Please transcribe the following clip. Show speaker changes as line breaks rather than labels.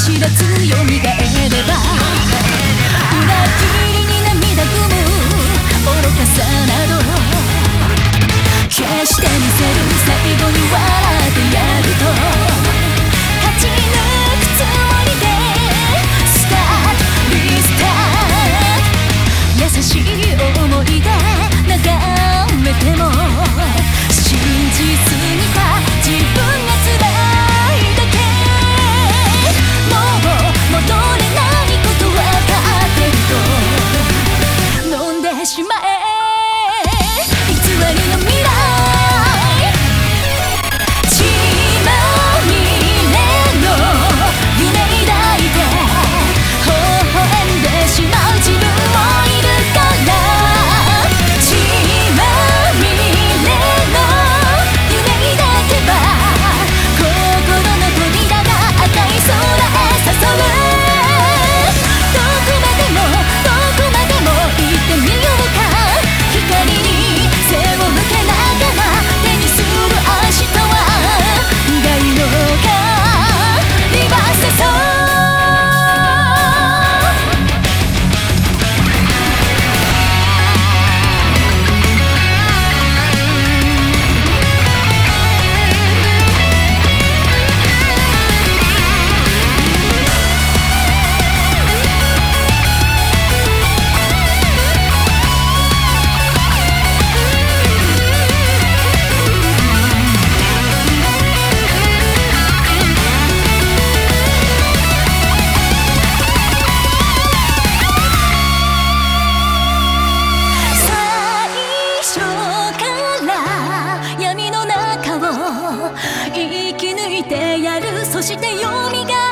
知らずよみがえれば裏切りに涙ぐむ愚かさなど消してみせる最後に笑ってやると勝ち抜くつもりでスタートリスタート優しい思い出眺めても信じすぎた自分が辛いだけもう戻れないことわかってると飲んでしまえ偽りの未来血まみれの夢抱いて微笑んでしまう自分もいるから血まみれの夢抱けば心の扉が赤い空へ誘うどこまでもどこまでも行ってみようか光に背を向けながら手にする明日はないのかリバーセソ生き抜いてやるそして蘇る